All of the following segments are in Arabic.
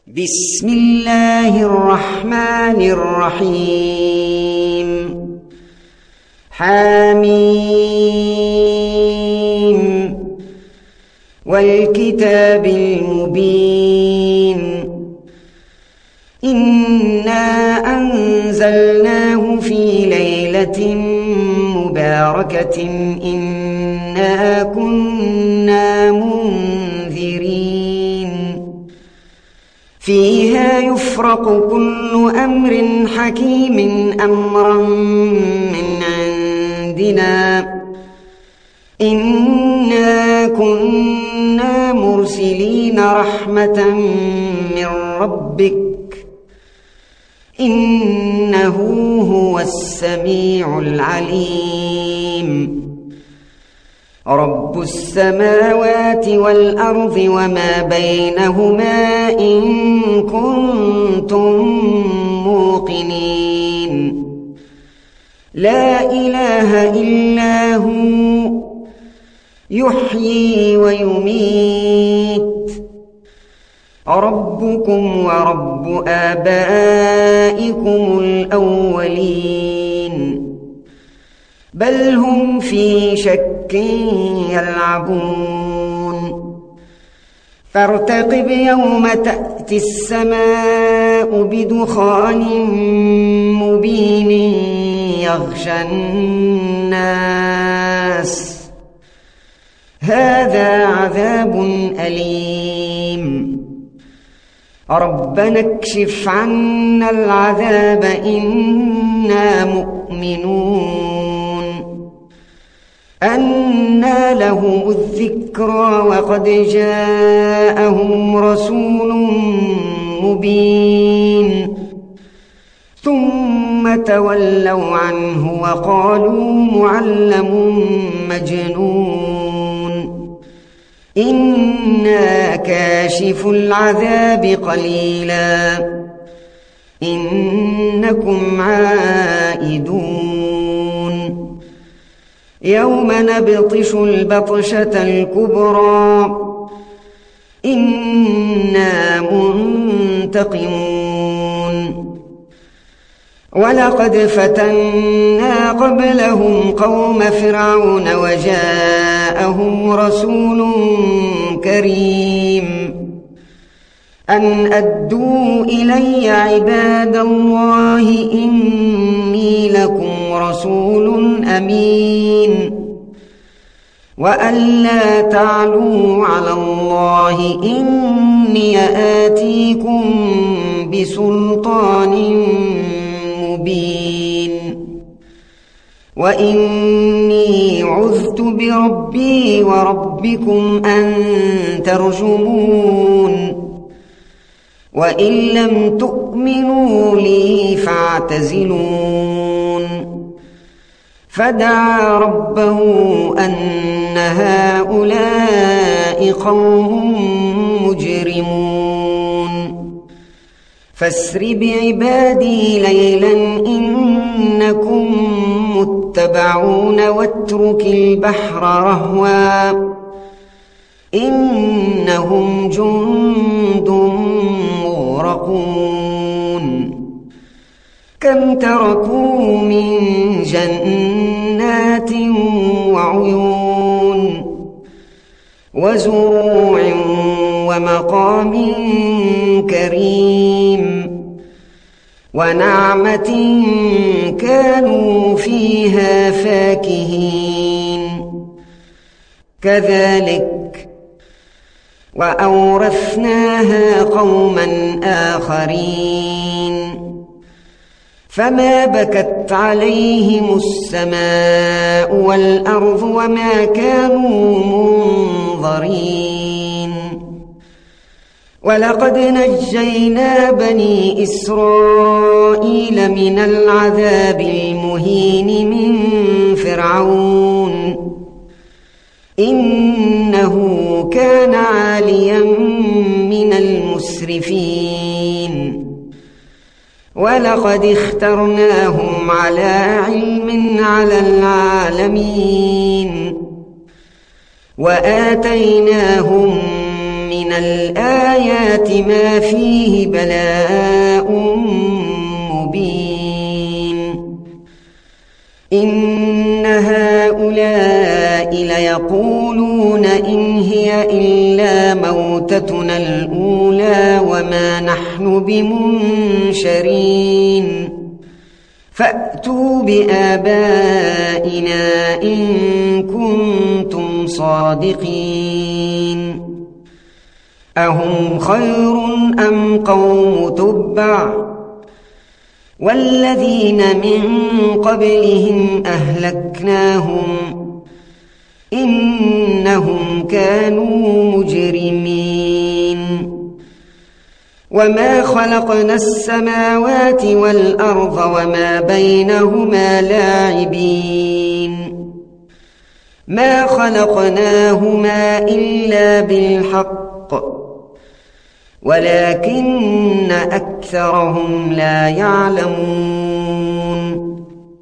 بسم الله الرحمن الرحيم حميم والكتاب المبين إنا أنزلناه في ليلة مباركة إنا كنا منذرين فيها يفرق كل أمر حكيم أمرا من عندنا إنا كنا مرسلين رحمة من ربك إنه هو السميع العليم رب السماوات والأرض وما بينهما إن كنتم موقنين لا إله إلا هو يحيي ويميت ربكم ورب آبائكم الأولين بل هم في شك يلعبون فارتقب يوم تأتي السماء بدخان مبين يغشى الناس هذا عذاب أليم ربنا اكشف عنا العذاب إنا مؤمنون أنى لهم الذكرى وقد جاءهم رسول مبين ثم تولوا عنه وقالوا معلم مجنون إنا كاشف العذاب قليلا إنكم عائدون يوم نبطش البطشة الكبرى إنا منتقمون ولقد فتنا قبلهم قوم فرعون وجاءهم رسول كريم أن أدوا إلي عباد الله إني لكم رسول أمين وأن لا تعلوا على الله إني آتيكم بسلطان مبين وإني عذت بربي وربكم أن ترجمون وإن لم تؤمنوا لي فاعتزلون فدعا ربه أن هؤلاء قوم مجرمون فاسر بعبادي ليلا إنكم متبعون واترك البحر رهوا إنهم جند مغرقون كم تركوا من جنات وعيون وزروع ومقام كريم ونعمة كانوا فيها فاكهين كذلك وأورثناها قوما آخرين فما بكت عليهم السماء والأرض وما كانوا منظرين ولقد نجينا بني إسرائيل من العذاب المهين من فرعون إنه كان عاليا من المسرفين ولقد اخترناهم على علم على العالمين وآتيناهم من من الآيات ما فيه بلاء مبين إن هؤلاء ليقولون إن هي إلا موتتنا الأولى وما نحن بمنشرين فأتوا بآبائنا إن كنتم صادقين أهم خير أم قوم تبع والذين من قبلهم أهلكناهم إنهم كانوا مجرمين وما خلقنا السماوات والأرض وما بينهما لاعبين ما خلقناهما إلا بالحق ولكن أكثرهم لا يعلمون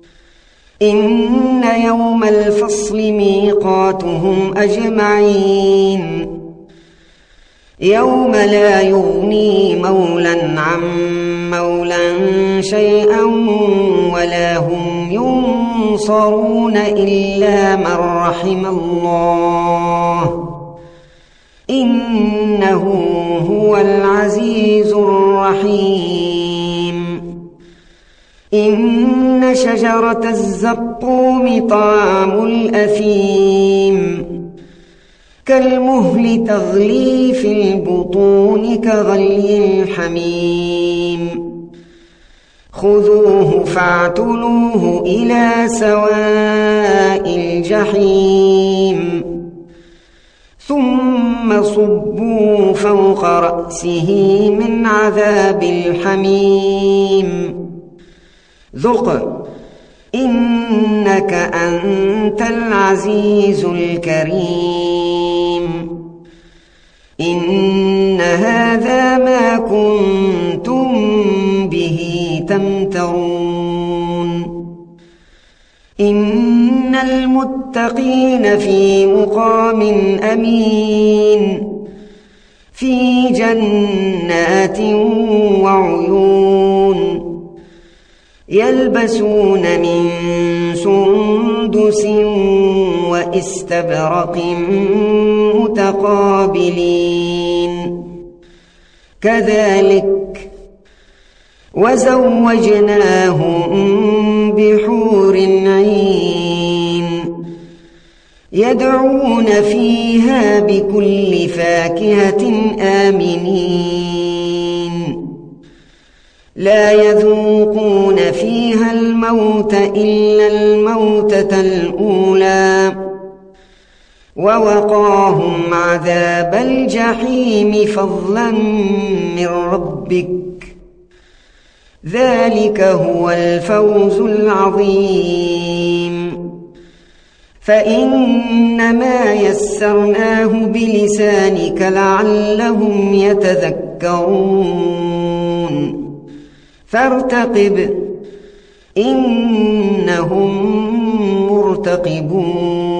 إن يوم الفصل ميقاتهم أجمعين يوم لا يغني مولا عن مولا شيئا ولا هم ينصرون إلا من رحم الله إنه هو العزيز الرحيم إن شجرة الزقوم طعام الأثيم كالمهل تغلي في البطون كغلي الحميم خذوه فاعتلوه إلى سواء الجحيم ثم صبوا فوق رأسه من عذاب الحميم ذق إنك أنت العزيز الكريم إن هذا ما كنتم به تمترون إن المتقين في مقام أمين في جنات وعيون يلبسون من سندس وإستبرق متقابلين كذلك وزوجناهم بحور عين يدعون فيها بكل فاكهة آمنين لا يذوقون فيها الموت إلا الموتة الأولى ووقاهم عذاب الجحيم فضلا من ربك ذلك هو الفوز العظيم فإنما يسرناه بلسانك لعلهم يتذكرون فارتقب إنهم مرتقبون